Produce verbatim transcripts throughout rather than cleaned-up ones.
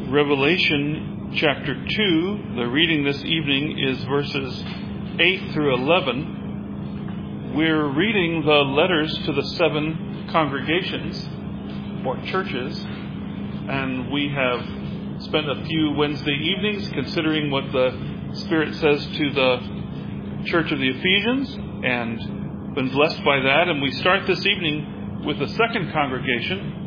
Revelation chapter two, the reading this evening is verses eight through eleven. We're reading the letters to the seven congregations or churches, and we have spent a few Wednesday evenings considering what the Spirit says to the church of the Ephesians and been blessed by that. And we start this evening with the second congregation,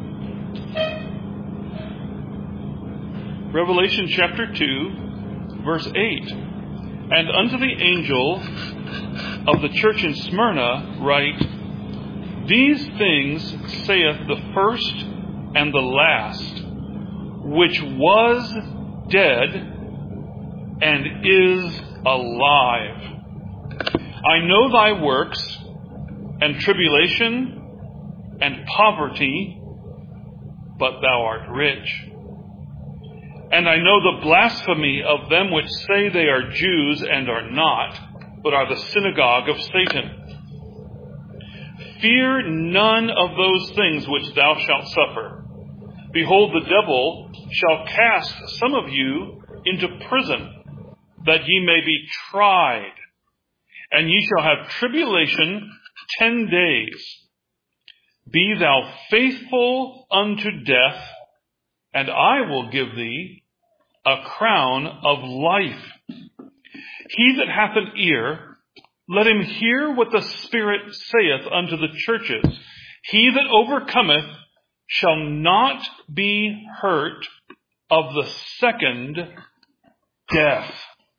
Revelation chapter two, verse eight. And unto the angel of the church in Smyrna write, These things saith the first and the last, which was dead and is alive. I know thy works, and tribulation, and poverty, but thou art rich. And I know the blasphemy of them which say they are Jews and are not, but are the synagogue of Satan. Fear none of those things which thou shalt suffer. Behold, the devil shall cast some of you into prison, that ye may be tried. And ye shall have tribulation ten days. Be thou faithful unto death, and I will give thee a crown of life. He that hath an ear, let him hear what the Spirit saith unto the churches. He that overcometh shall not be hurt of the second death.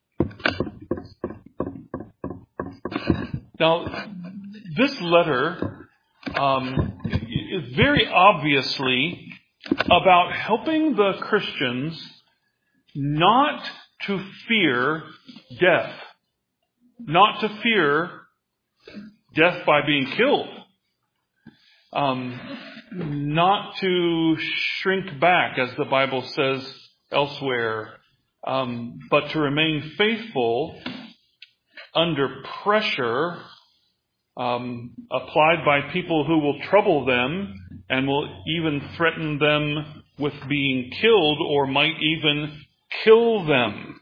Now, this letter um, is very obviously about helping the Christians not to fear death, not to fear death by being killed, um, not to shrink back, as the Bible says elsewhere, um, but to remain faithful under pressure um, applied by people who will trouble them and will even threaten them with being killed or might even kill them.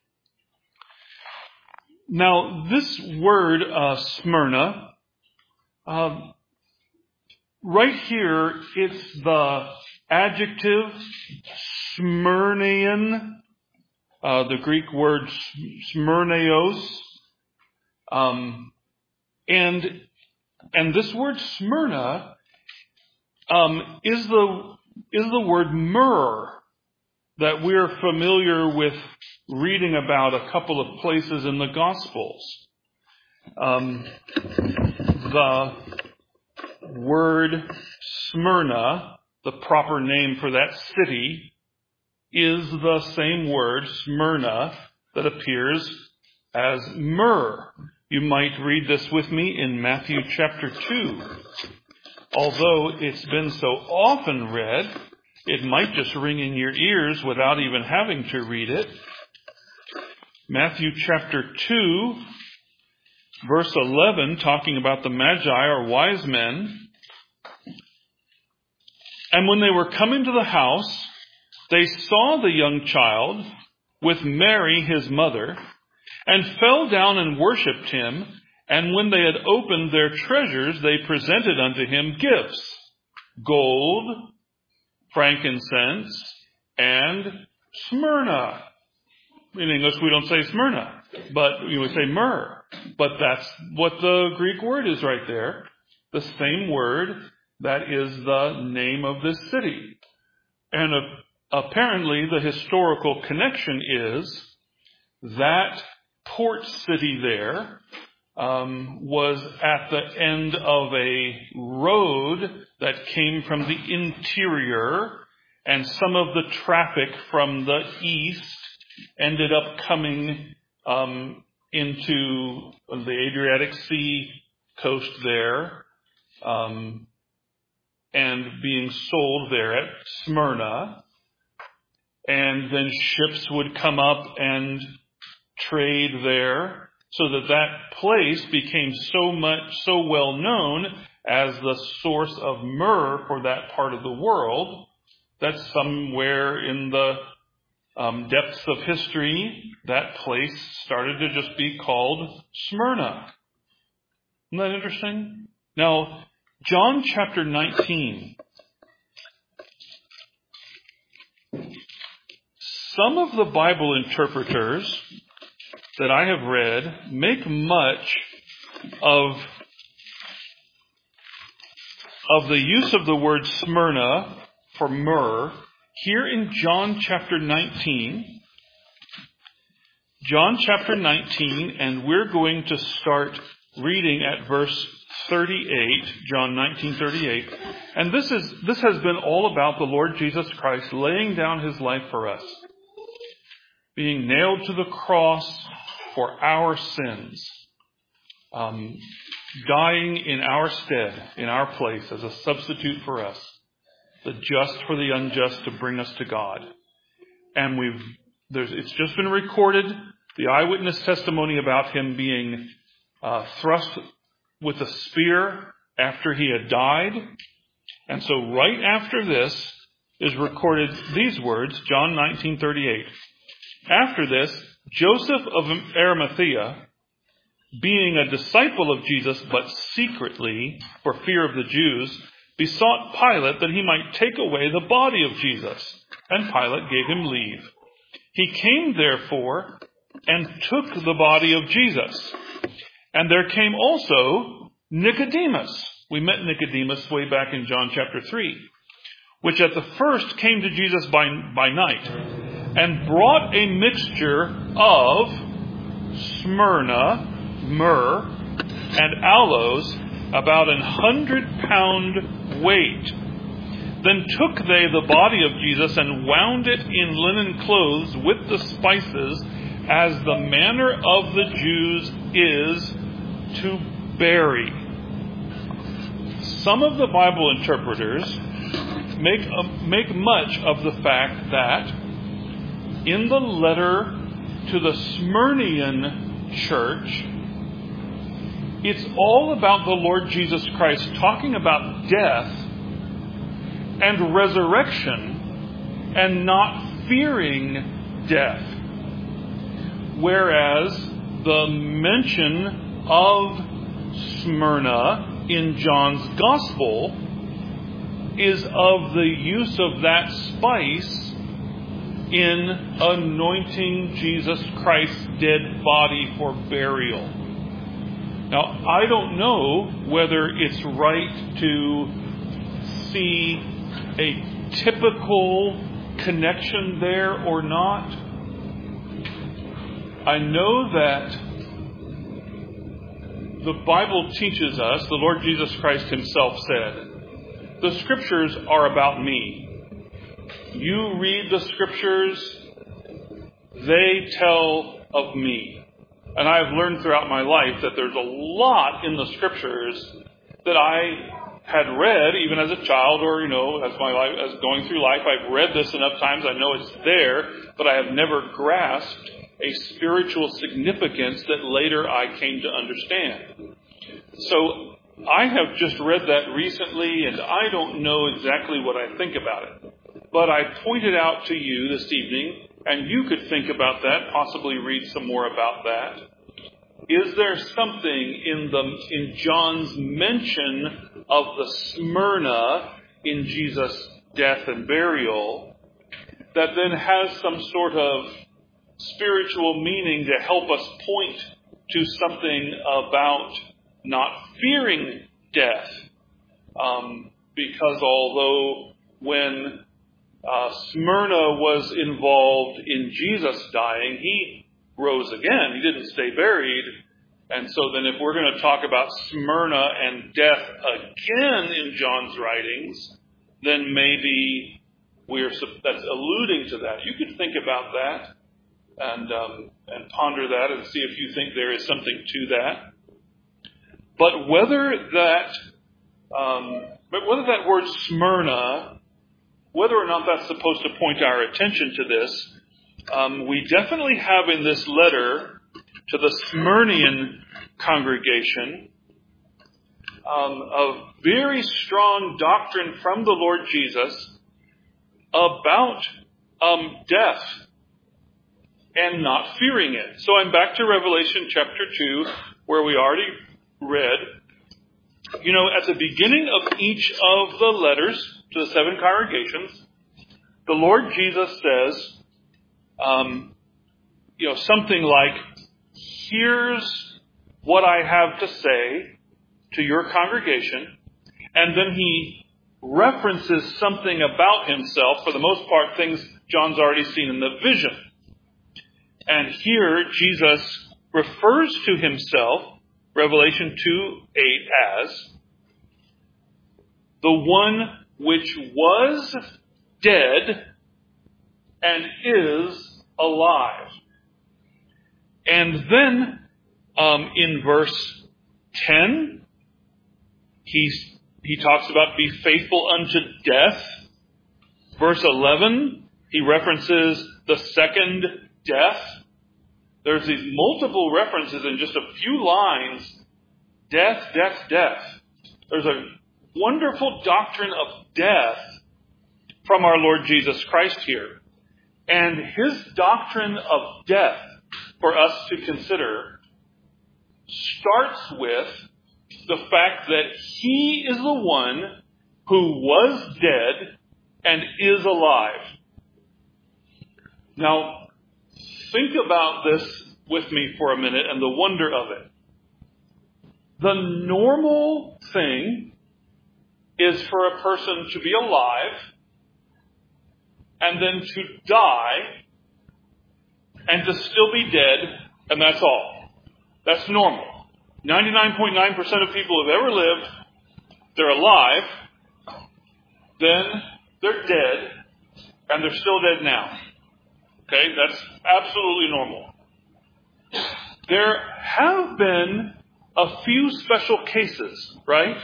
Now, this word, uh, Smyrna, uh, right here, it's the adjective Smyrnean, uh, the Greek word Smyrneos, um, and and this word Smyrna um, is the is the word myrrh that we're familiar with reading about a couple of places in the Gospels. Um, the word Smyrna, the proper name for that city, is the same word, Smyrna, that appears as myrrh. You might read this with me in Matthew chapter two. Although it's been so often read, it might just ring in your ears without even having to read it. Matthew chapter two, verse eleven, talking about the Magi or wise men. And when they were come into the house, they saw the young child with Mary his mother, and fell down and worshipped him. And when they had opened their treasures, they presented unto him gifts, gold, frankincense, and Smyrna. In English, we don't say Smyrna, but we would say myrrh. But that's what the Greek word is right there. The same word that is the name of this city. And uh, apparently the historical connection is that port city there um, was at the end of a road that came from the interior, and some of the traffic from the east ended up coming um, into the Adriatic Sea coast there um, and being sold there at Smyrna. And then ships would come up and trade there, so that that place became so much, so well known as the source of myrrh for that part of the world, that somewhere in the um, depths of history, that place started to just be called Smyrna. Isn't that interesting? Now, John chapter nineteen. Some of the Bible interpreters that I have read make much of, of the use of the word Smyrna for myrrh here in John chapter nineteen. John chapter nineteen, and we're going to start reading at verse thirty-eight, John nineteen thirty-eight. And this is this has been all about the Lord Jesus Christ laying down his life for us, being nailed to the cross for our sins, um, dying in our stead, in our place, as a substitute for us, the just for the unjust, to bring us to God. And we've there's it's just been recorded, the eyewitness testimony about him being uh, thrust with a spear after he had died. And so right after this is recorded these words, John nineteen thirty-eight. After this, Joseph of Arimathea, being a disciple of Jesus, but secretly, for fear of the Jews, besought Pilate that he might take away the body of Jesus. And Pilate gave him leave. He came, therefore, and took the body of Jesus. And there came also Nicodemus. We met Nicodemus way back in John chapter three, which at the first came to Jesus by, by night, and brought a mixture of Smyrna, myrrh, and aloes, about an hundred pound weight. Then took they the body of Jesus and wound it in linen clothes with the spices, as the manner of the Jews is to bury. Some of the Bible interpreters make uh, make much of the fact that in the letter to the Smyrnian church, it's all about the Lord Jesus Christ talking about death and resurrection and not fearing death. Whereas the mention of Smyrna in John's Gospel is of the use of that spice in anointing Jesus Christ's dead body for burial. Now, I don't know whether it's right to see a typical connection there or not. I know that the Bible teaches us, the Lord Jesus Christ himself said, the scriptures are about me. You read the scriptures, they tell of me. And I've learned throughout my life that there's a lot in the scriptures that I had read even as a child, or, you know, as my life, as going through life, I've read this enough times, I know it's there, but I have never grasped a spiritual significance that later I came to understand. So I have just read that recently, and I don't know exactly what I think about it. But I pointed out to you this evening, and you could think about that, possibly read some more about that. Is there something in the in John's mention of the Smyrna in Jesus' death and burial that then has some sort of spiritual meaning to help us point to something about not fearing death? Um, because although when uh, Smyrna was involved in Jesus dying, he rose again. He didn't stay buried. And so then if we're going to talk about Smyrna and death again in John's writings, then maybe we're that's alluding to that. You could think about that and um, and ponder that and see if you think there is something to that. But whether that um, but whether that word Smyrna, whether or not that's supposed to point our attention to this, um, we definitely have in this letter to the Smyrnian congregation um, a very strong doctrine from the Lord Jesus about um, death and not fearing it. So I'm back to Revelation chapter two, where we already read. You know, at the beginning of each of the letters to the seven congregations, the Lord Jesus says, um, you know, something like, here's what I have to say to your congregation. And then he references something about himself, for the most part, things John's already seen in the vision. And here, Jesus refers to himself, Revelation two eight, as the one which was dead and is alive. And then, um, in verse ten, he's, he talks about be faithful unto death. Verse eleven, he references the second death. There's these multiple references in just a few lines. Death, death, death. There's a wonderful doctrine of death from our Lord Jesus Christ here. And his doctrine of death, for us to consider, starts with the fact that he is the one who was dead and is alive. Now, think about this with me for a minute and the wonder of it. The normal thing is for a person to be alive and then to die and to still be dead, and that's all. That's normal. ninety-nine point nine percent of people who've ever lived, they're alive, then they're dead, and they're still dead now. Okay, that's absolutely normal. There have been a few special cases, right?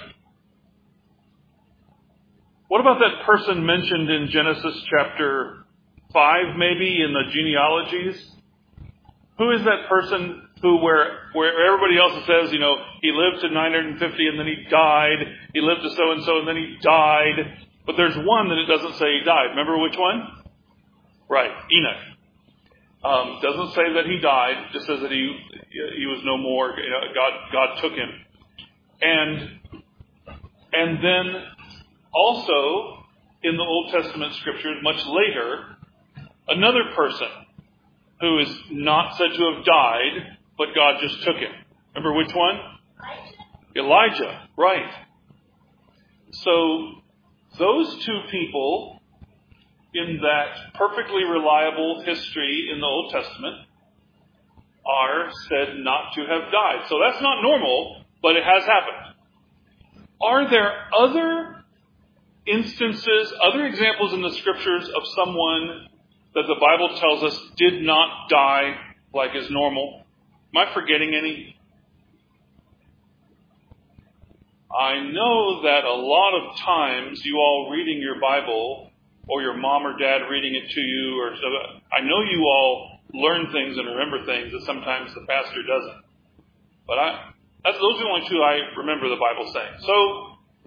What about that person mentioned in Genesis chapter five, maybe, in the genealogies? Who is that person who, where, where everybody else says, you know, he lived to nine hundred fifty and then he died, he lived to so-and-so and then he died, but there's one that it doesn't say he died. Remember which one? Right, Enoch. Um, doesn't say that he died, just says that he he was no more. You know, God God took him, and and then also in the Old Testament scriptures, much later, another person who is not said to have died, but God just took him. Remember which one? Elijah. Elijah, right? So those two people in that perfectly reliable history in the Old Testament are said not to have died. So that's not normal, but it has happened. Are there other instances, other examples in the scriptures of someone that the Bible tells us did not die like is normal? Am I forgetting any? I know that a lot of times you all reading your Bible, or your mom or dad reading it to you, or so, I know you all learn things and remember things that sometimes the pastor doesn't. But I, that's, those are the only two I remember the Bible saying. So,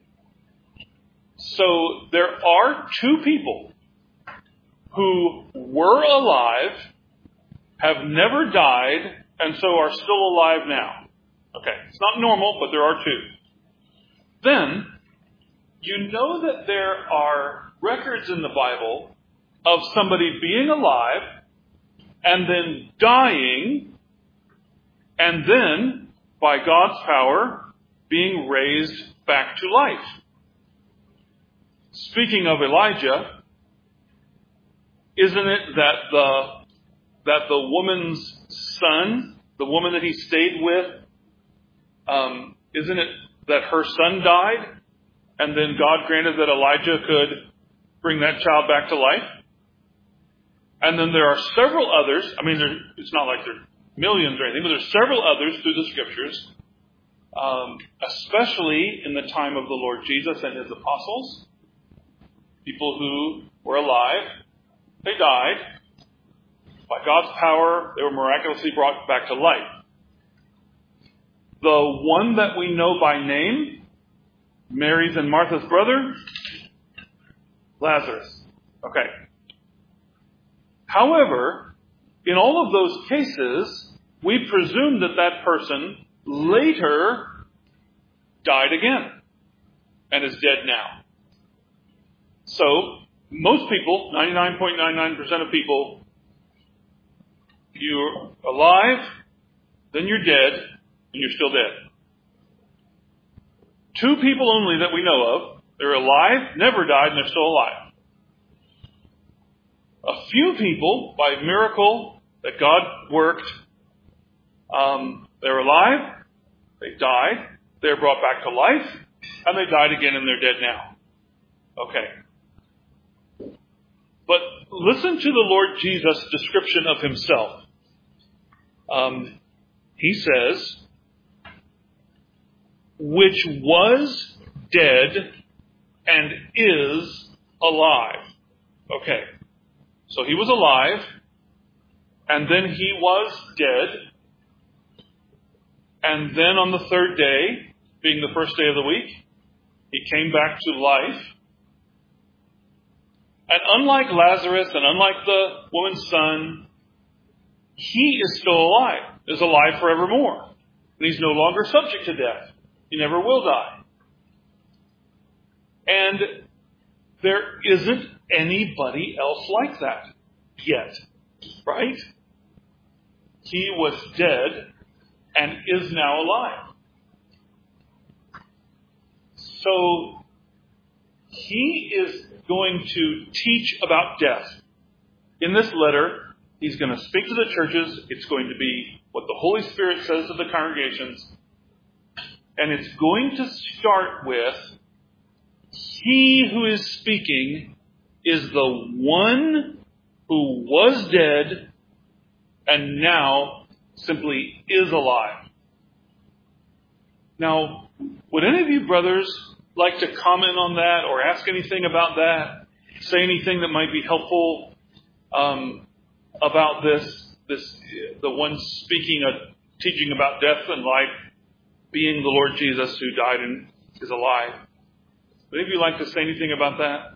so there are two people who were alive, have never died, and so are still alive now. Okay, it's not normal, but there are two. Then, you know that there are records in the Bible of somebody being alive and then dying and then, by God's power, being raised back to life. Speaking of Elijah, isn't it that the that the woman's son, the woman that he stayed with, um, isn't it that her son died, and then God granted that Elijah could bring that child back to life? And then there are several others. I mean, there, it's not like there are millions or anything, but there's several others through the scriptures, um, especially in the time of the Lord Jesus and his apostles. People who were alive, they died. By God's power, they were miraculously brought back to life. The one that we know by name, Mary's and Martha's brother, Lazarus. Okay. However, in all of those cases, we presume that that person later died again and is dead now. So, most people, ninety-nine point nine nine percent of people, you're alive, then you're dead, and you're still dead. Two people only that we know of, they're alive, never died, and they're still alive. A few people, by miracle that God worked, um, they're alive, they died, they're brought back to life, and they died again and they're dead now. Okay. But listen to the Lord Jesus' description of himself. Um, he says, which was dead and is alive. Okay. So he was alive, and then he was dead, and then on the third day, being the first day of the week, he came back to life. And unlike Lazarus and unlike the woman's son, he is still alive, is alive forevermore. And he's no longer subject to death. He never will die. And there isn't anybody else like that yet, right? He was dead and is now alive. So he is going to teach about death. In this letter, he's going to speak to the churches. It's going to be what the Holy Spirit says to the congregations. And it's going to start with, he who is speaking is the one who was dead and now simply is alive. Now, would any of you brothers like to comment on that or ask anything about that? Say anything that might be helpful um, about this, this, the one speaking, uh, teaching about death and life, being the Lord Jesus who died and is alive. Would any of you like to say anything about that?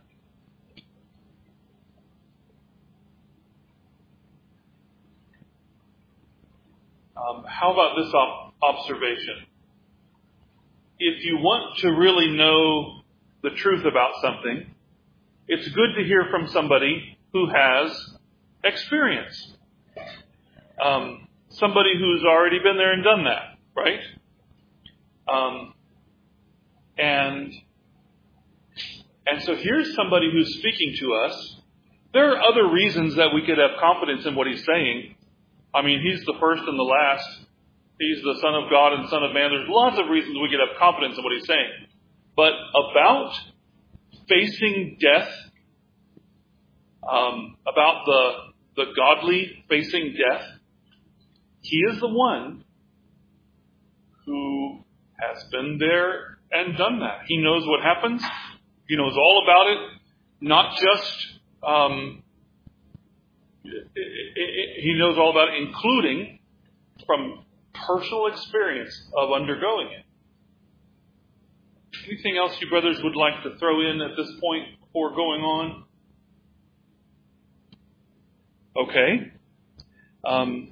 Um, how about this op- observation? If you want to really know the truth about something, it's good to hear from somebody who has experience. Um, somebody who's already been there and done that, right? Um, and and so here's somebody who's speaking to us. There are other reasons that we could have confidence in what he's saying. I mean, he's the first and the last. He's the Son of God and Son of Man. There's lots of reasons we could have confidence in what he's saying. But about facing death, um, about the the godly facing death, he is the one who has been there and done that. He knows what happens. He knows all about it. Not just, um, he knows all about it, including from personal experience of undergoing it. Anything else you brothers would like to throw in at this point before going on? Okay. Um,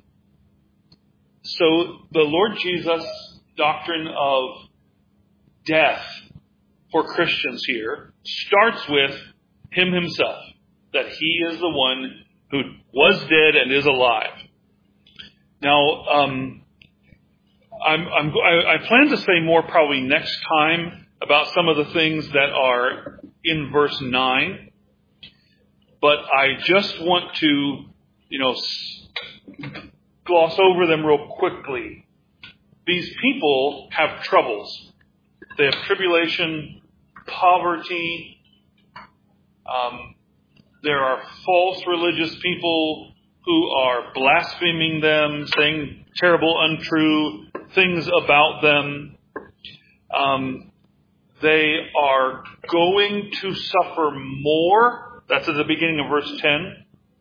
so the Lord Jesus' doctrine of death for Christians here starts with him himself, that he is the one who was dead and is alive. Now, um, I'm, I'm, I, I plan to say more probably next time about some of the things that are in verse nine, but I just want to, you know, gloss over them real quickly. These people have troubles. They have tribulation, poverty. Um, there are false religious people who are blaspheming them, saying terrible, untrue things about them. Um, they are going to suffer more. That's at the beginning of verse ten.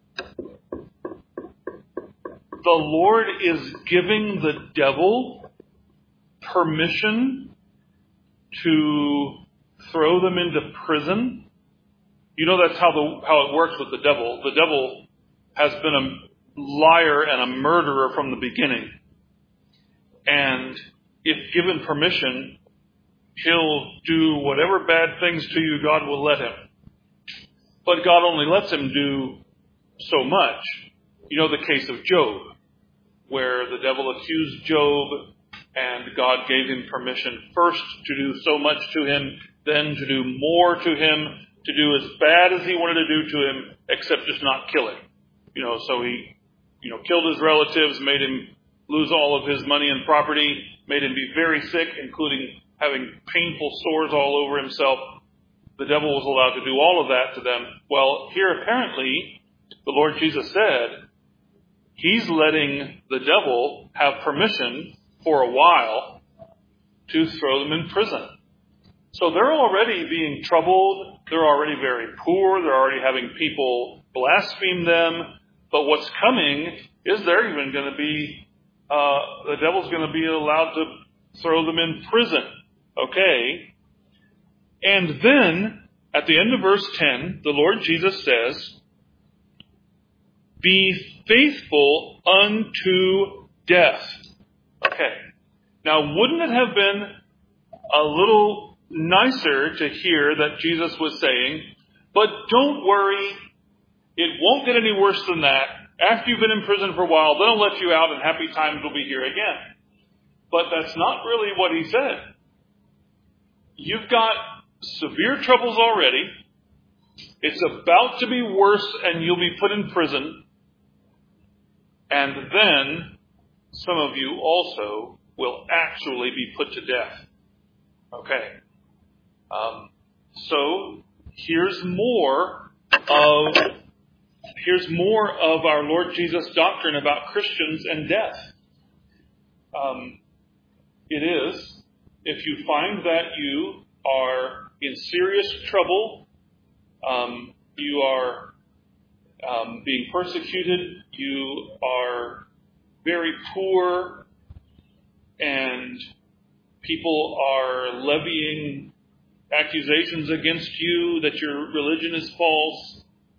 The Lord is giving the devil permission to throw them into prison. You know that's how the how it works with the devil. The devil has been a liar and a murderer from the beginning. And if given permission, he'll do whatever bad things to you God will let him. But God only lets him do so much. You know the case of Job, where the devil accused Job and God gave him permission first to do so much to him, then to do more to him, to do as bad as he wanted to do to him, except just not kill him. You know, so he, you know, killed his relatives, made him lose all of his money and property, made him be very sick, including having painful sores all over himself. The devil was allowed to do all of that to them. Well, here apparently, the Lord Jesus said, he's letting the devil have permission for a while to throw them in prison. So they're already being troubled. They're already very poor. They're already having people blaspheme them. But what's coming is they're even going to be, uh, the devil's going to be allowed to throw them in prison. Okay? And then, at the end of verse ten, the Lord Jesus says, be faithful unto death. Okay. Now, wouldn't it have been a little nicer to hear that Jesus was saying, but don't worry, it won't get any worse than that. After you've been in prison for a while, then I'll let you out and happy times will be here again. But that's not really what he said. You've got severe troubles already. It's about to be worse and you'll be put in prison. And then some of you also will actually be put to death. Okay. Um, so here's more of here's more of our Lord Jesus' doctrine about Christians and death. Um, it is, if you find that you are in serious trouble, um, you are um, being persecuted, you are very poor, and people are levying accusations against you that your religion is false.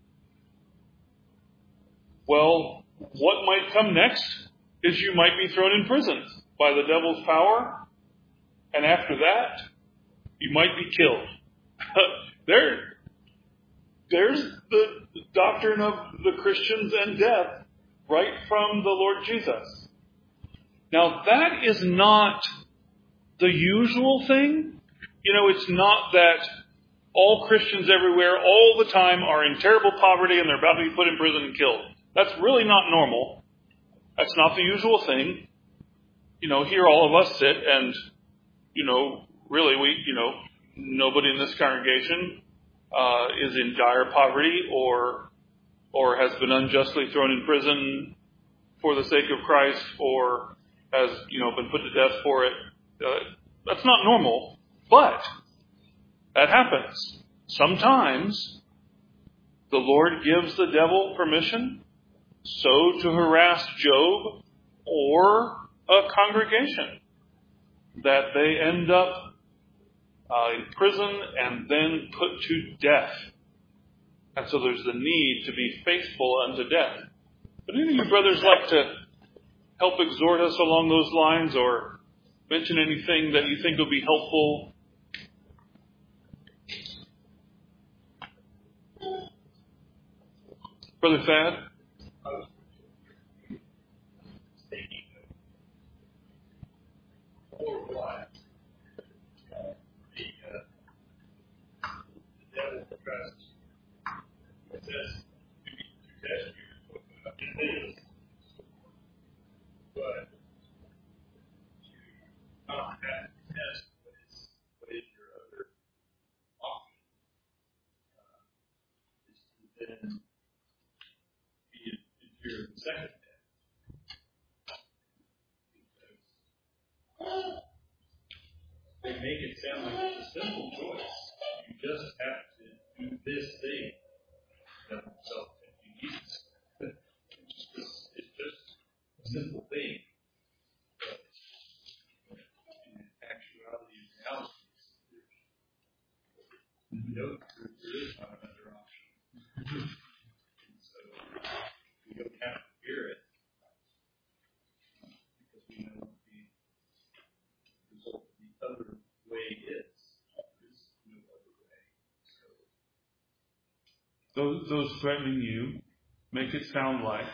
Well, what might come next is you might be thrown in prison by the devil's power, and after that, you might be killed. there, there's the doctrine of the Christians and death right from the Lord Jesus. Now, that is not the usual thing. You know, it's not that all Christians everywhere all the time are in terrible poverty and they're about to be put in prison and killed. That's really not normal. That's not the usual thing. You know, here all of us sit and, you know, really we, you know, nobody in this congregation uh, is in dire poverty or or has been unjustly thrown in prison for the sake of Christ or has, you know, been put to death for it. Uh, that's not normal, but that happens. Sometimes the Lord gives the devil permission so to harass Job or a congregation that they end up uh, in prison and then put to death. And so there's the need to be faithful unto death. Would any of you brothers like to help exhort us along those lines or mention anything that you think would be helpful? Brother Thad? But you don't have to test what is, what is your other option. Uh, is to then be in fear of the second death. Because they make it sound like it's a simple choice. You just have to do this thing that will self-empty Jesus. It's just, it's just a simple thing. But in actuality and reality, you know, there, there is not another option. And so we don't have to fear it. those, those threatening you make it sound like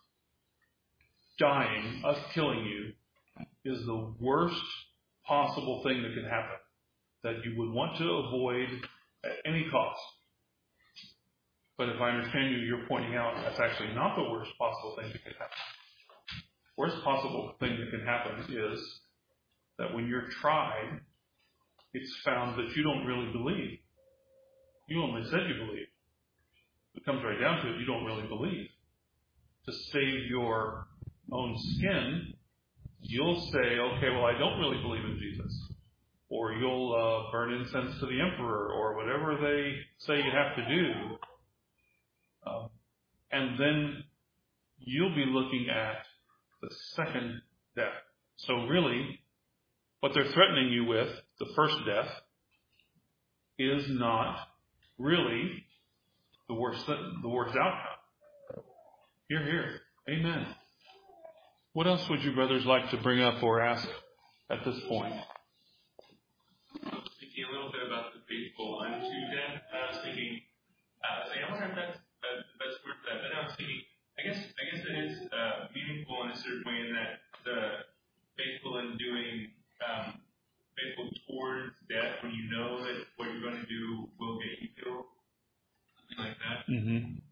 dying, us killing you, is the worst possible thing that could happen, that you would want to avoid at any cost. But if I understand you, you're pointing out that's actually not the worst possible thing that could happen. Worst possible thing that can happen is that when you're tried, it's found that you don't really believe. You only said you believe. It comes right down to it, you don't really believe. To save your own skin, you'll say, okay, well, I don't really believe in Jesus. Or you'll uh, burn incense to the emperor, or whatever they say you have to do. Uh, and then you'll be looking at the second death. So really, what they're threatening you with, the first death, is not really the worst, the worst outcome. Hear, hear. Amen. What else would you brothers like to bring up or ask at this point? Thinking a little bit about the faithful unto death. I was thinking, uh, I was like, I wonder if that's uh, the best word for that. But I was thinking, I guess, I guess it is uh, meaningful in a certain way in that the faithful in doing, um, faithful towards death when you know that what you're going to do will get you killed, something like that. Mm-hmm.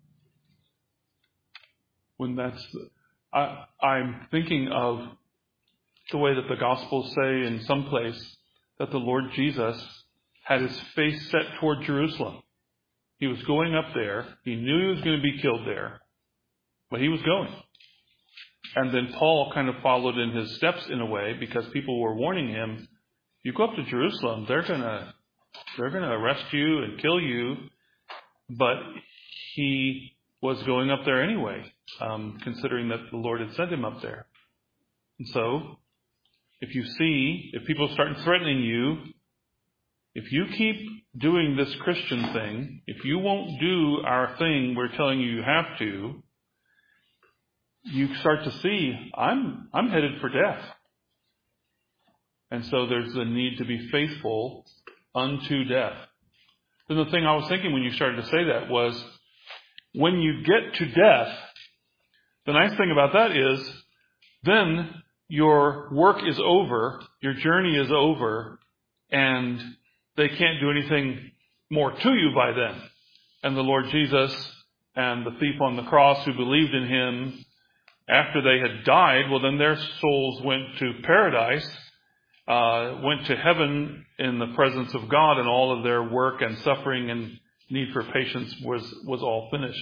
When that's, I, I'm thinking of the way that the Gospels say in some place that the Lord Jesus had his face set toward Jerusalem. He was going up there. He knew he was going to be killed there, but he was going. And then Paul kind of followed in his steps in a way, because people were warning him, you go up to Jerusalem, they're going to, they're going to arrest you and kill you. But he was going up there anyway, um, considering that the Lord had sent him up there. And so, if you see, if people start threatening you, if you keep doing this Christian thing, if you won't do our thing we're telling you you have to, you start to see, I'm I'm headed for death. And so there's the need to be faithful unto death. Then the thing I was thinking when you started to say that was, when you get to death, the nice thing about that is, then your work is over, your journey is over, and they can't do anything more to you by then. And the Lord Jesus and the thief on the cross who believed in him, after they had died, well, then their souls went to paradise, uh, went to heaven in the presence of God, and all of their work and suffering and need for patience was, was all finished.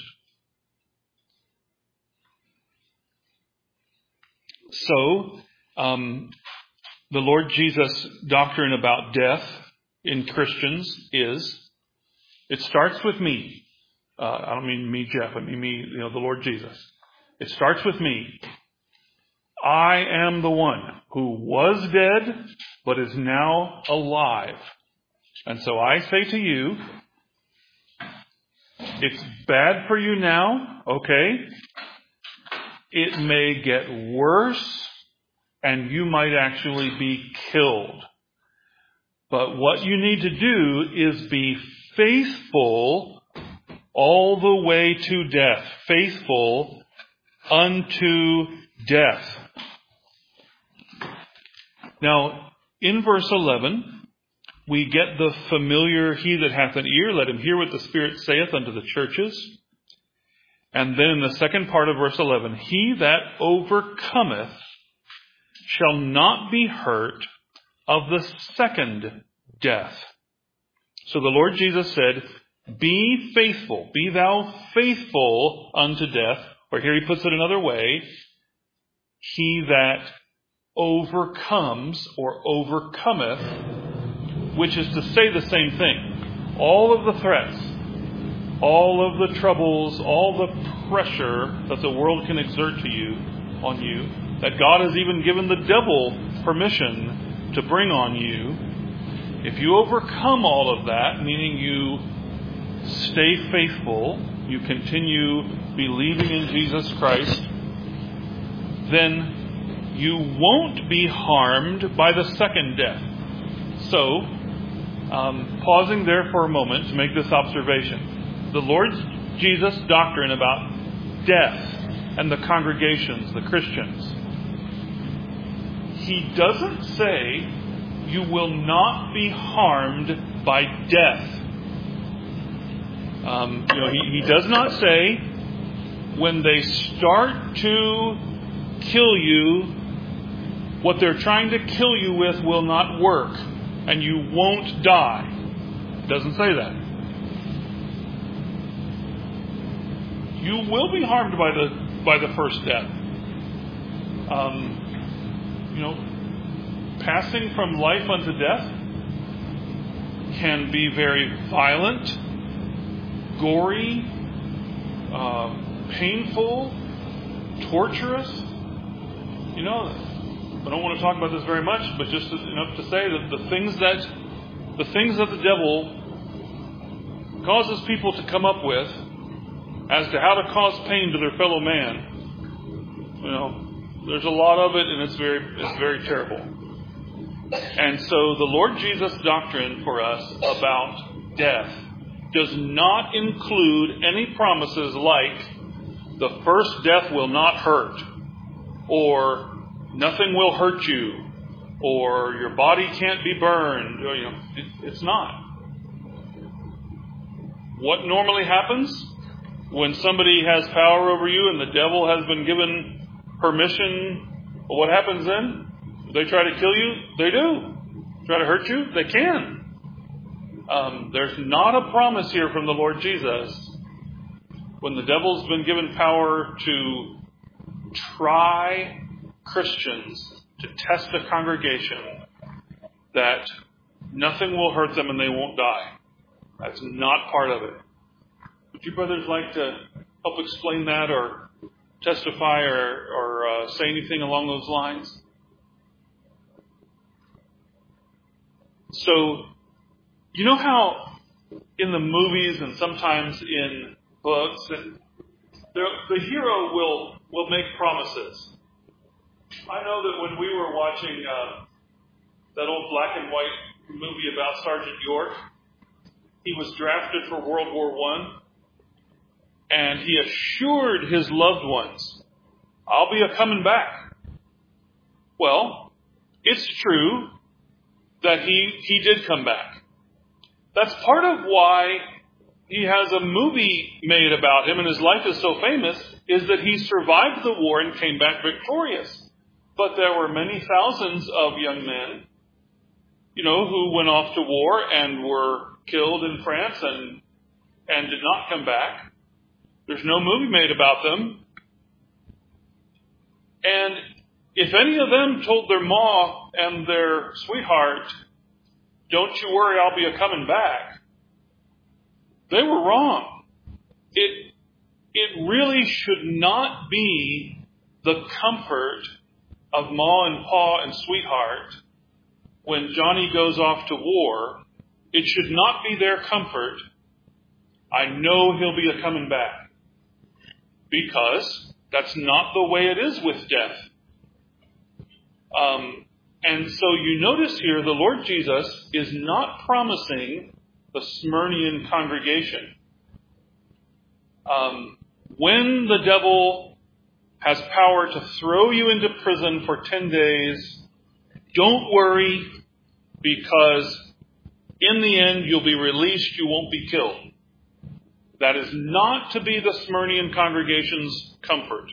So, um, the Lord Jesus' doctrine about death in Christians is, it starts with me. Uh, I don't mean me, Jeff. I mean me, you know, the Lord Jesus. It starts with me. I am the one who was dead, but is now alive. And so I say to you, it's bad for you now, okay? It may get worse, and you might actually be killed. But what you need to do is be faithful all the way to death. Faithful unto death. Now, in verse eleven, we get the familiar, he that hath an ear, let him hear what the Spirit saith unto the churches. And then in the second part of verse eleven, he that overcometh shall not be hurt of the second death. So the Lord Jesus said, be faithful, be thou faithful unto death. Or here he puts it another way, he that overcomes or overcometh, which is to say the same thing. All of the threats, all of the troubles, all the pressure that the world can exert to you, on you, that God has even given the devil permission to bring on you. If you overcome all of that, meaning you stay faithful, you continue believing in Jesus Christ, then you won't be harmed by the second death. So, um, pausing there for a moment to make this observation. The Lord Jesus' doctrine about death and the congregations, the Christians, he doesn't say you will not be harmed by death. Um, you know, he, he does not say when they start to kill you, what they're trying to kill you with will not work and you won't die. It doesn't say that. You will be harmed by the by the first death. Um, you know, passing from life unto death can be very violent, gory, uh, painful, torturous. You know, I don't want to talk about this very much, but just enough to say that the things that the things that the devil causes people to come up with as to how to cause pain to their fellow man, you know, there's a lot of it, and it's very it's very terrible. And so the Lord Jesus' doctrine for us about death does not include any promises like the first death will not hurt, or nothing will hurt you, or your body can't be burned. Or, you know, it, it's not. What normally happens when somebody has power over you and the devil has been given permission? What happens then? They try to kill you? They do. Try to hurt you? They can. Um, there's not a promise here from the Lord Jesus when the devil's been given power to try Christians, to test the congregation, that nothing will hurt them and they won't die. That's not part of it. Would you brothers like to help explain that or testify or, or uh, say anything along those lines? So, you know how in the movies and sometimes in books, and the hero will will make promises. I know that when we were watching uh, that old black and white movie about Sergeant York, he was drafted for World War One, and he assured his loved ones, "I'll be a coming back." Well, it's true that he he did come back. That's part of why he has a movie made about him and his life is so famous, is that he survived the war and came back victorious. But there were many thousands of young men, you know, who went off to war and were killed in France and and did not come back. There's no movie made about them. And if any of them told their ma and their sweetheart, "Don't you worry, I'll be a coming back," they were wrong. It it really should not be the comfort of ma and pa and sweetheart when Johnny goes off to war. It should not be their comfort, "I know he'll be a coming back," because that's not the way it is with death. Um, and so you notice here the Lord Jesus is not promising the Smyrnian congregation. Um, when the devil has power to throw you into prison for ten days, don't worry, because in the end you'll be released, you won't be killed. That is not to be the Smyrnian congregation's comfort.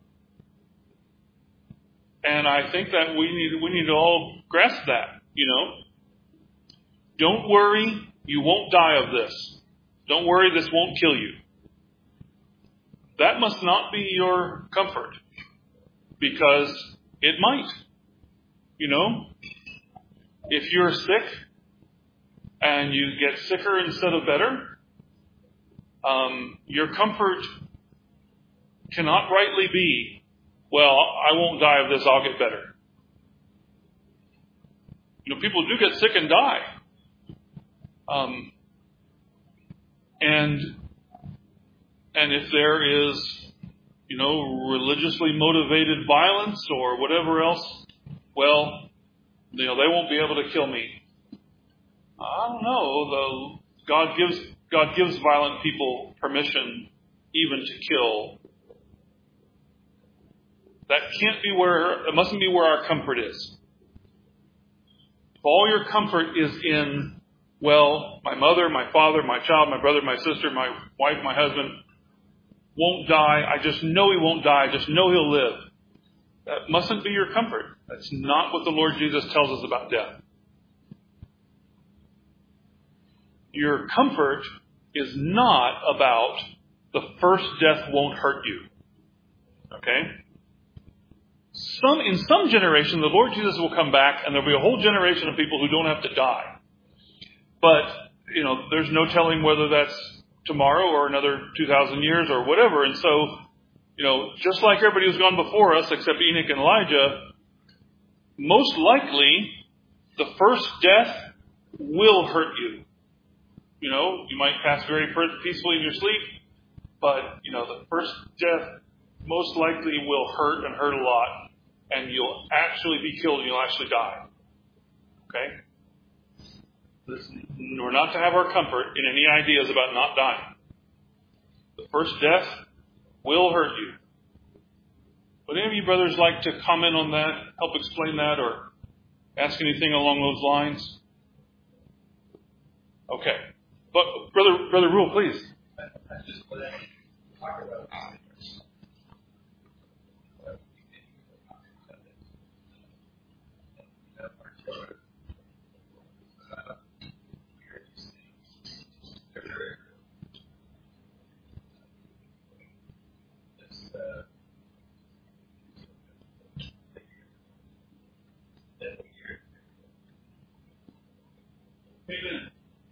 And I think that we need we need to all grasp that, you know. Don't worry, you won't die of this. Don't worry, this won't kill you. That must not be your comfort, because it might. You know, if you're sick and you get sicker instead of better, um, your comfort cannot rightly be, "Well, I won't die of this, I'll get better." You know, people do get sick and die. Um, and and if there is, you know, religiously motivated violence or whatever else, well, you know, they won't be able to kill me. I don't know. The, God gives God gives violent people permission even to kill. That can't be where, it mustn't be where our comfort is. If all your comfort is in, well, my mother, my father, my child, my brother, my sister, my wife, my husband won't die. I just know he won't die. I just know he'll live. That mustn't be your comfort. That's not what the Lord Jesus tells us about death. Your comfort is not about the first death won't hurt you. Okay? Some, in some generation, the Lord Jesus will come back and there'll be a whole generation of people who don't have to die. But, you know, there's no telling whether that's tomorrow or another two thousand years or whatever. And so, you know, just like everybody who's gone before us, except Enoch and Elijah, most likely the first death will hurt you. You know, you might pass very peacefully in your sleep, but, you know, the first death most likely will hurt and hurt a lot, and you'll actually be killed and you'll actually die. Okay? This, we're not to have our comfort in any ideas about not dying. The first death will hurt you. Would any of you brothers like to comment on that, help explain that, or ask anything along those lines? Okay. But Brother Brother Rule, please. I just want to talk about this. Amen.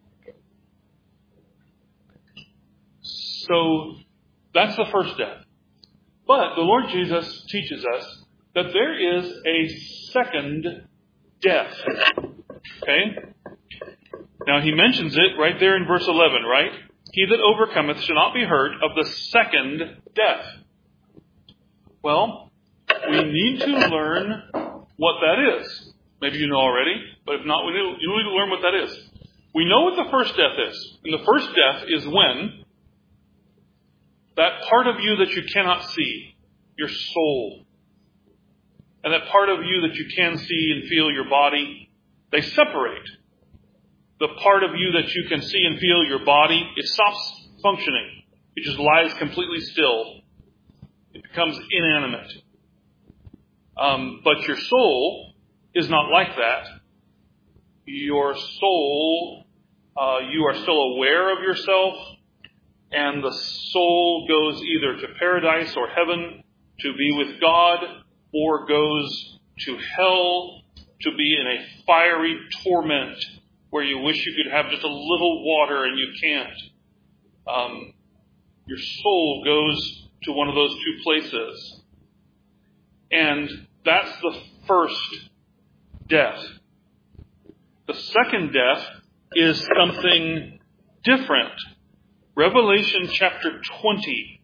So that's the first death. But the Lord Jesus teaches us that there is a second death. Okay? Now he mentions it right there in verse eleven, right? He that overcometh shall not be hurt of the second death. Well, we need to learn what that is. Maybe you know already, but if not, we need, you need to learn what that is. We know what the first death is. And the first death is when that part of you that you cannot see, your soul, and that part of you that you can see and feel, your body, they separate. The part of you that you can see and feel, your body, it stops functioning. It just lies completely still. It becomes inanimate. Um, but your soul is not like that. Your soul, uh, you are still aware of yourself, and the soul goes either to paradise or heaven to be with God, or goes to hell to be in a fiery torment where you wish you could have just a little water and you can't. Um, your soul goes to one of those two places. And that's the first death. The second death is something different. Revelation chapter twenty.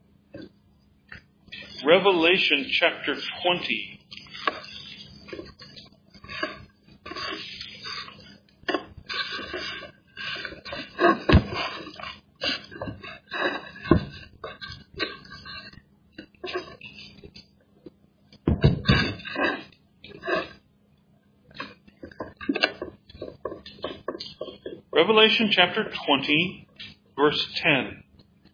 Revelation chapter twenty. Revelation chapter twenty, verse ten.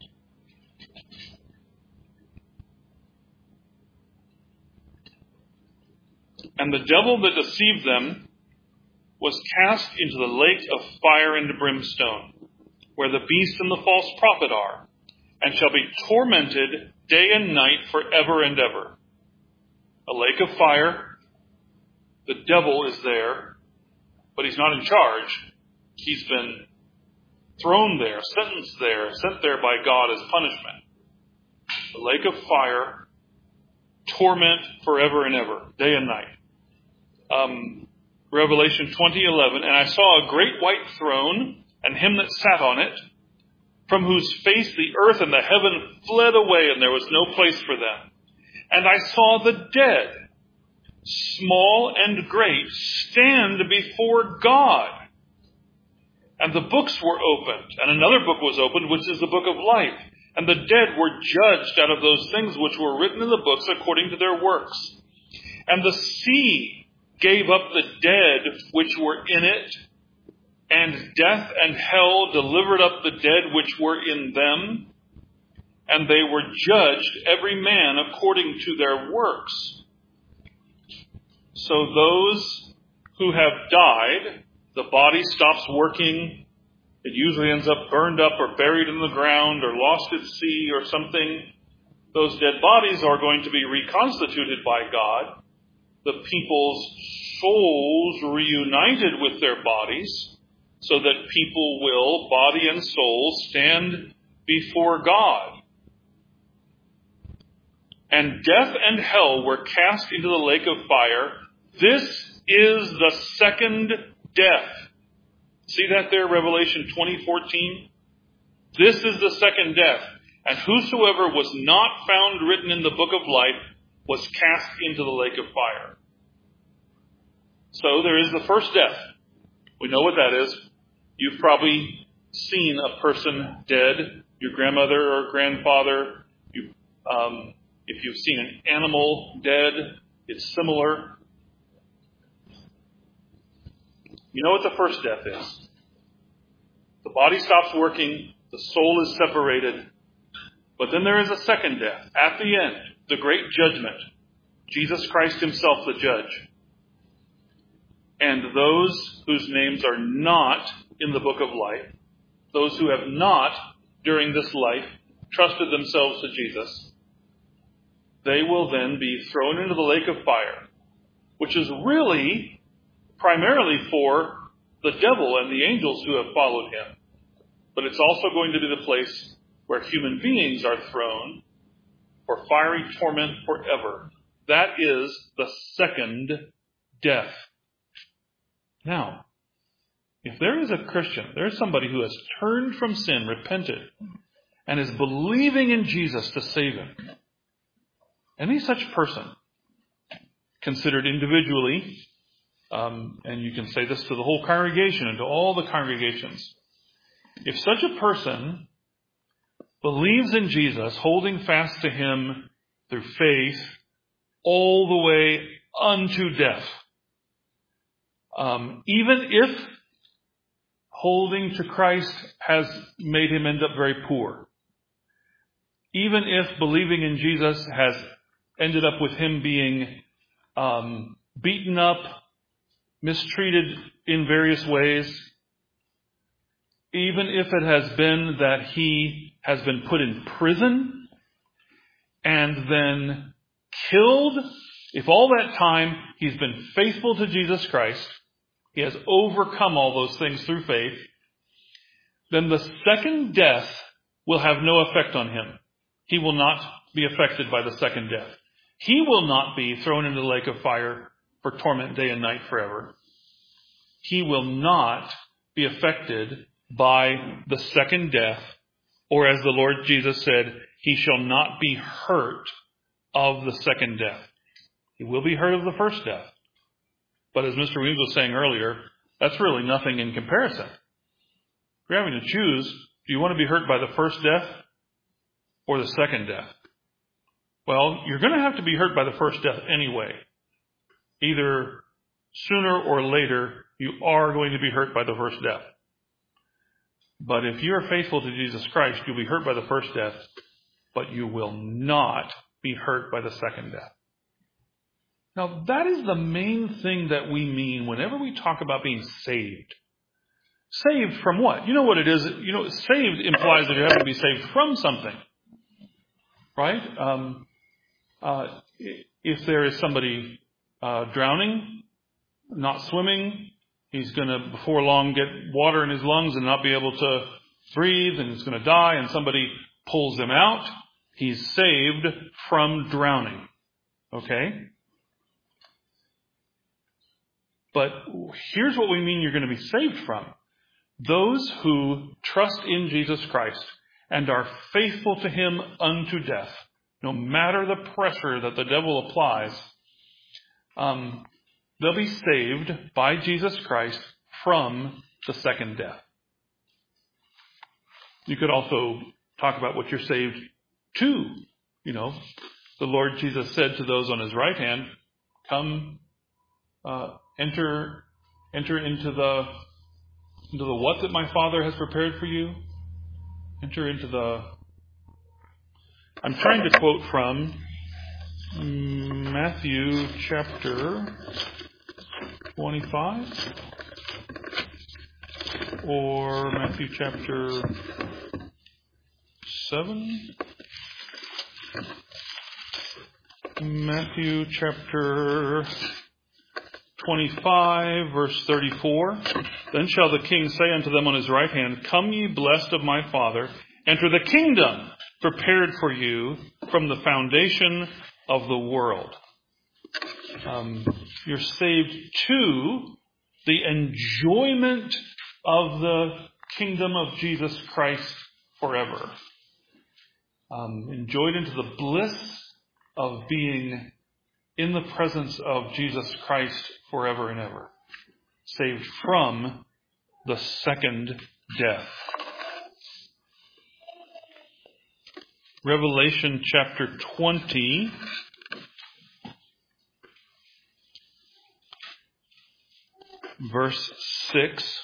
And the devil that deceived them was cast into the lake of fire and brimstone, where the beast and the false prophet are, and shall be tormented day and night forever and ever. A lake of fire. The devil is there, but he's not in charge. He's been thrown there, sentenced there, sent there by God as punishment. The lake of fire, torment forever and ever, day and night. Um, Revelation twenty eleven, and I saw a great white throne, and him that sat on it, from whose face the earth and the heaven fled away, and there was no place for them. And I saw the dead, small and great, stand before God. And the books were opened, and another book was opened, which is the book of life. And the dead were judged out of those things which were written in the books according to their works. And the sea gave up the dead which were in it, and death and hell delivered up the dead which were in them, and they were judged every man according to their works. So those who have died, the body stops working. It usually ends up burned up or buried in the ground or lost at sea or something. Those dead bodies are going to be reconstituted by God. The people's souls reunited with their bodies so that people will, body and soul, stand before God. And death and hell were cast into the lake of fire. This is the second death. See that there, Revelation twenty fourteen? This is the second death. And whosoever was not found written in the book of life was cast into the lake of fire. So there is the first death. We know what that is. You've probably seen a person dead, your grandmother or grandfather. You, um, if you've seen an animal dead, it's similar. You know what the first death is. The body stops working, the soul is separated. But then there is a second death. At the end, the great judgment. Jesus Christ himself, the judge. And those whose names are not in the book of life, those who have not, during this life, trusted themselves to Jesus, they will then be thrown into the lake of fire, which is really primarily for the devil and the angels who have followed him. But it's also going to be the place where human beings are thrown for fiery torment forever. That is the second death. Now, if there is a Christian, there is somebody who has turned from sin, repented, and is believing in Jesus to save him, any such person, considered individually, um, and you can say this to the whole congregation and to all the congregations, if such a person believes in Jesus, holding fast to him through faith all the way unto death, um, even if holding to Christ has made him end up very poor, even if believing in Jesus has ended up with him being um, beaten up, mistreated in various ways, even if it has been that he has been put in prison and then killed, if all that time he's been faithful to Jesus Christ, he has overcome all those things through faith, then the second death will have no effect on him. He will not be affected by the second death. He will not be thrown into the lake of fire for torment day and night forever. He will not be affected by the second death, or as the Lord Jesus said, he shall not be hurt of the second death. He will be hurt of the first death. But as Mister Weems was saying earlier, that's really nothing in comparison. If you're having to choose, do you want to be hurt by the first death or the second death? Well, you're going to have to be hurt by the first death anyway. Either sooner or later, you are going to be hurt by the first death. But if you are faithful to Jesus Christ, you'll be hurt by the first death, but you will not be hurt by the second death. Now, that is the main thing that we mean whenever we talk about being saved. Saved from what? You know what it is? You know, saved implies that you have to be saved from something. Right? Um, uh, if there is somebody uh, drowning, not swimming, he's going to, before long, get water in his lungs and not be able to breathe, and he's going to die, and somebody pulls him out. He's saved from drowning. Okay? But here's what we mean you're going to be saved from. Those who trust in Jesus Christ and are faithful to him unto death, no matter the pressure that the devil applies, um, they'll be saved by Jesus Christ from the second death. You could also talk about what you're saved to. You know, the Lord Jesus said to those on his right hand, come, uh, enter, enter into the, into the what that my Father has prepared for you? Enter into the, I'm trying to quote from Matthew chapter twenty-five, or Matthew chapter seven. Matthew chapter twenty-five, verse thirty-four. Then shall the king say unto them on his right hand, come ye blessed of my Father, enter the kingdom prepared for you from the foundation of the world. Um, you're saved to the enjoyment of the kingdom of Jesus Christ forever. Um, enjoyed into the bliss of being in the presence of Jesus Christ forever and ever. Saved from the second death. Revelation chapter twenty. Verse six.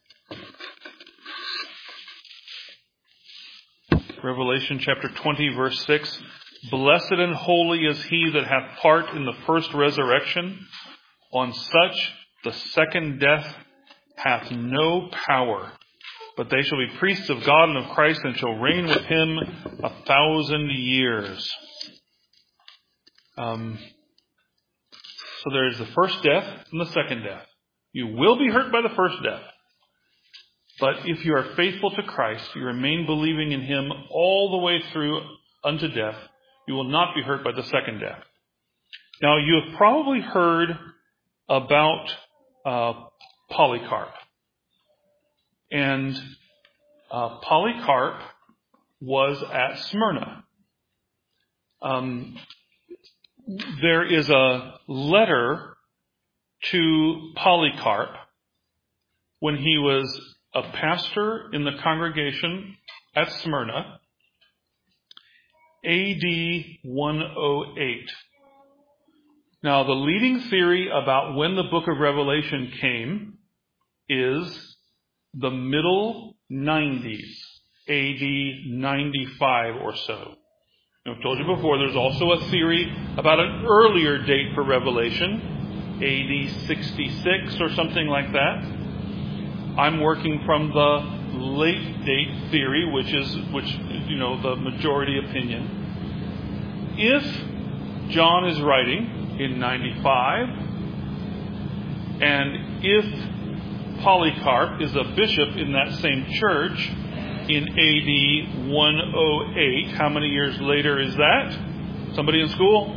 Revelation chapter twenty, verse six. Blessed and holy is he that hath part in the first resurrection. On such the second death hath no power. But they shall be priests of God and of Christ, and shall reign with him a thousand years. Um, so there is the first death and the second death. You will be hurt by the first death. But if you are faithful to Christ, you remain believing in him all the way through unto death, you will not be hurt by the second death. Now, you have probably heard about uh, Polycarp. And uh, Polycarp was at Smyrna. Um, there is a letter to Polycarp when he was a pastor in the congregation at Smyrna, A D one oh eight. Now, the leading theory about when the book of Revelation came is the middle nineties, A D ninety-five or so. I've told you before, there's also a theory about an earlier date for Revelation, A D sixty-six or something like that. I'm working from the late date theory, which is, which, you know, the majority opinion. If John is writing in ninety-five, and if Polycarp is a bishop in that same church in A D one oh eight, how many years later is that? Somebody in school?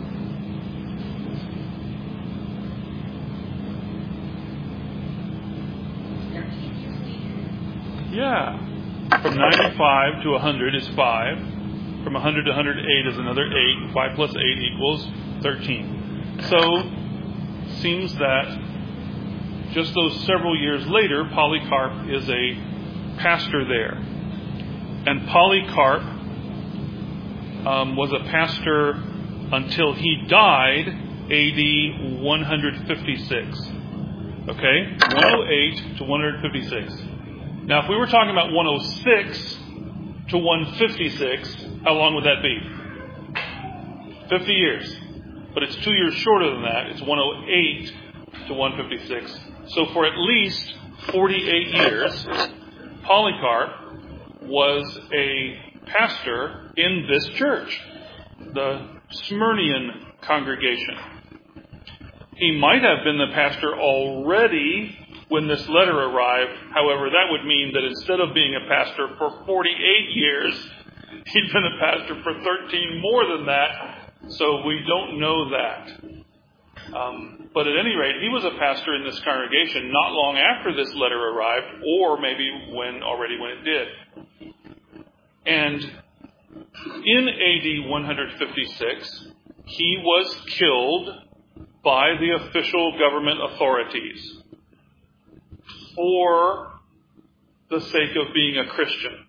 Yeah. From ninety-five to one hundred is five. From one hundred to one hundred eight is another eight. five plus eight equals thirteen. So, seems that just those several years later, Polycarp is a pastor there. And Polycarp um, was a pastor until he died, A D one fifty-six. Okay? one oh eight to one fifty-six. Now, if we were talking about one oh six to one fifty-six, how long would that be? fifty years. But it's two years shorter than that. It's one oh eight to one fifty-six. So for at least forty-eight years, Polycarp was a pastor in this church, the Smyrnian congregation. He might have been the pastor already when this letter arrived. However, that would mean that instead of being a pastor for forty-eight years, he'd been a pastor for thirteen more than that. So we don't know that. Um, but at any rate, he was a pastor in this congregation not long after this letter arrived, or maybe when already when it did. And in A D one fifty-six, he was killed by the official government authorities for the sake of being a Christian.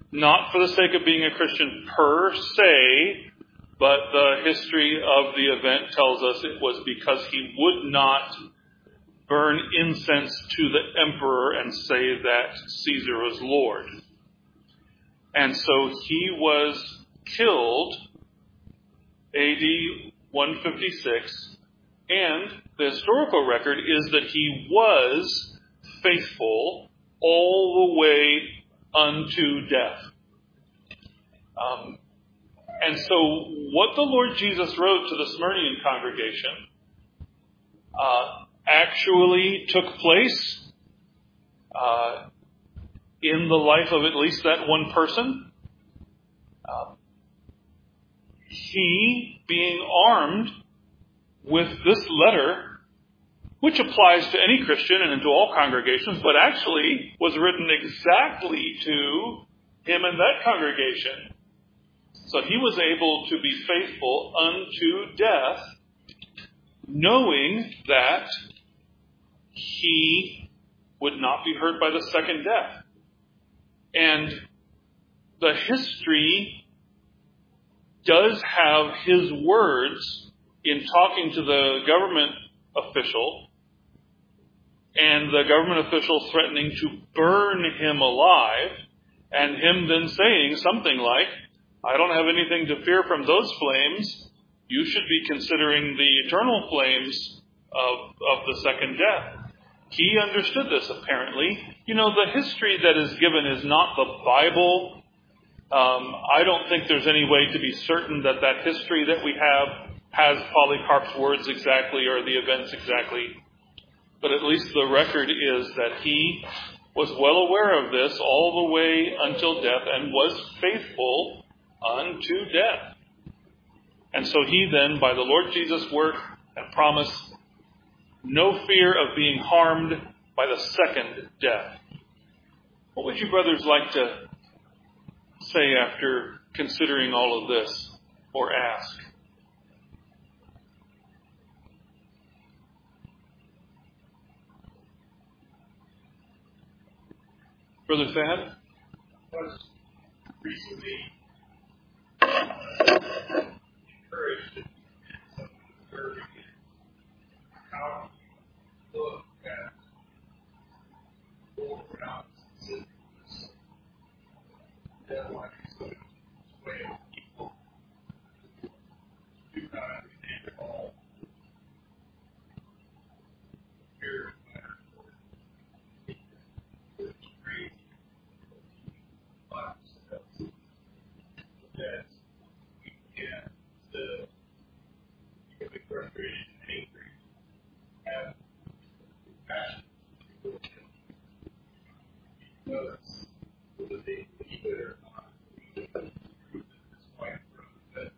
not for the sake of being a Christian per se, but the history of the event tells us it was because he would not burn incense to the emperor and say that Caesar was Lord. And so he was killed A D one fifty-six, and the historical record is that he was faithful all the way unto death. Um, and so what the Lord Jesus wrote to the Smyrnian congregation uh, actually took place uh, in the life of at least that one person. Uh, he, being armed with this letter, which applies to any Christian and to all congregations, but actually was written exactly to him and that congregation. So he was able to be faithful unto death, knowing that he would not be hurt by the second death. And the history does have his words in talking to the government official, and the government official threatening to burn him alive, and him then saying something like, I don't have anything to fear from those flames. You should be considering the eternal flames of, of the second death. He understood this, apparently. You know, the history that is given is not the Bible. Um, I don't think there's any way to be certain that that history that we have has Polycarp's words exactly or the events exactly. But at least the record is that he was well aware of this all the way until death and was faithful unto death. And so he then, by the Lord Jesus' work and promise, no fear of being harmed by the second death. What would you brothers like to say after considering all of this, or ask? Brother Thad? Was recently encouraged in some observing how to look at old pronouncements that one is going to way of people do not understand all here that we can still be frustrated and angry, have compassion for them. Because whether they believe it or not, we don't have to prove at this point that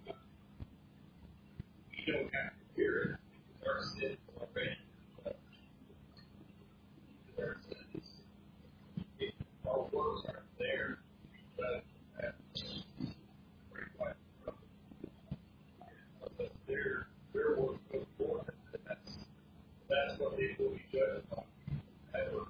we don't have to fear it because our sins already are our sins. If our works aren't there, but Their, their work goes forward, and that's, that's what they will be judged on. Ever,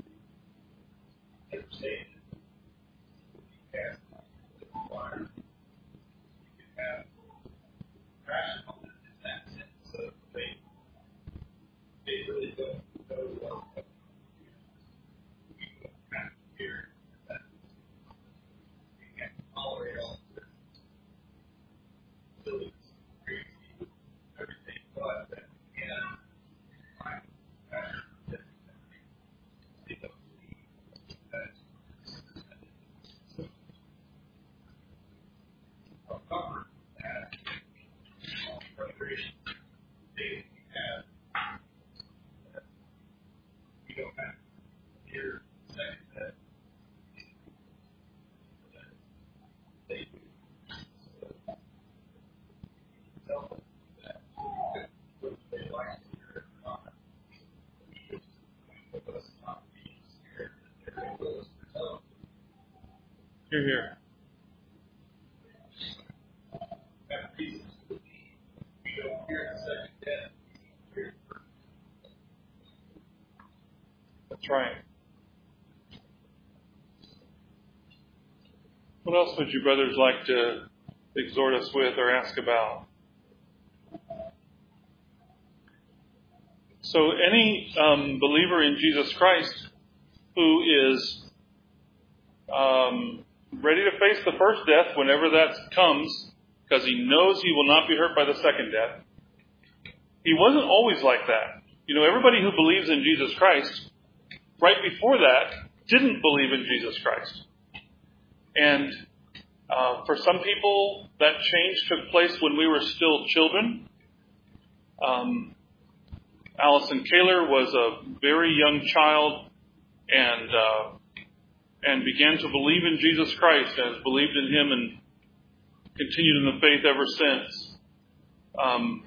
ever say it. We can have fire. We can have passion on it in that sense. So they, they really don't know what we don't have to hear that. We can't tolerate all of this. Silly. Everything but that we can find passion that they don't believe that so I'll cover that frustration they have that we don't have to hear second that they do. So tell them that whether they like to hear it or not, we just with us not being scared that they're able to tell them. Hear, hear. That reasons to believe we don't hear the second death, we hear the first. That's right. else would you brothers like to exhort us with or ask about? So any um, believer in Jesus Christ who is um, ready to face the first death whenever that comes, because he knows he will not be hurt by the second death. He wasn't always like that. You know, everybody who believes in Jesus Christ, right before that, didn't believe in Jesus Christ. And uh, for some people, that change took place when we were still children. Um, Allison Kaler was a very young child and uh, and began to believe in Jesus Christ and has believed in Him and continued in the faith ever since. Um,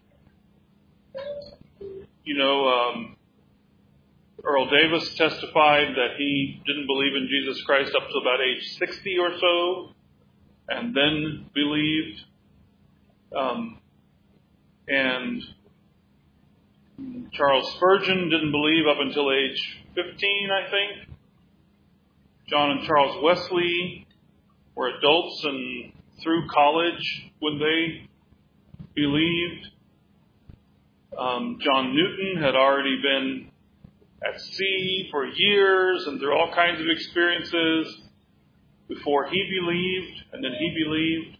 you know, um, Earl Davis testified that he didn't believe in Jesus Christ up to about age sixty or so, and then believed. Um, and Charles Spurgeon didn't believe up until age fifteen, I think. John and Charles Wesley were adults and through college when they believed. Um, John Newton had already been at sea for years and through all kinds of experiences before he believed, and then he believed.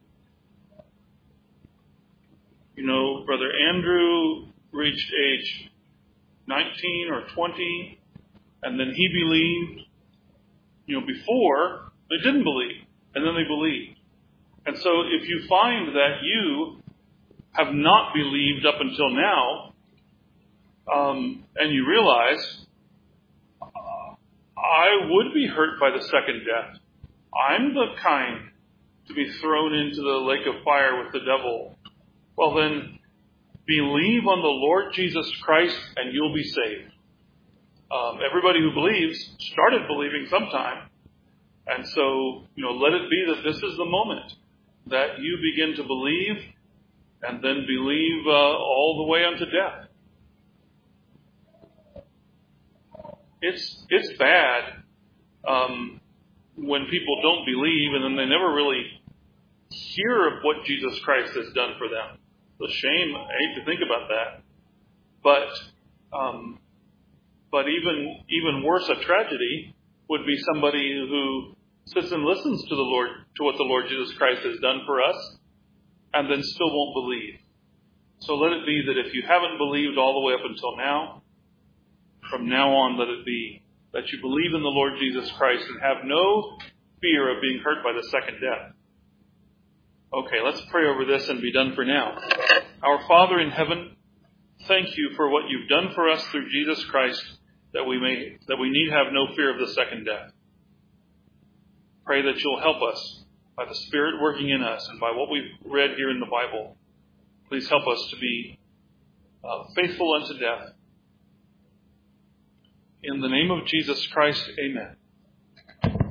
You know, Brother Andrew reached age nineteen or twenty, and then he believed. You know, before they didn't believe, and then they believed. And so if you find that you have not believed up until now, um, and you realize, uh, I would be hurt by the second death. I'm the kind to be thrown into the lake of fire with the devil. Well then, believe on the Lord Jesus Christ and you'll be saved. Um, everybody who believes started believing sometime. And so, you know, let it be that this is the moment that you begin to believe and then believe uh, all the way unto death. It's, it's bad um, when people don't believe and then they never really hear of what Jesus Christ has done for them. It's a shame. I hate to think about that. But, um, but even, even worse, a tragedy would be somebody who sits and listens to the Lord, to what the Lord Jesus Christ has done for us, and then still won't believe. So let it be that if you haven't believed all the way up until now, from now on let it be that you believe in the Lord Jesus Christ and have no fear of being hurt by the second death. Okay, let's pray over this and be done for now. Our Father in heaven, thank you for what you've done for us through Jesus Christ, that we may, that we need have no fear of the second death. Pray that you'll help us by the Spirit working in us and by what we've read here in the Bible. Please help us to be uh, faithful unto death. In the name of Jesus Christ, amen.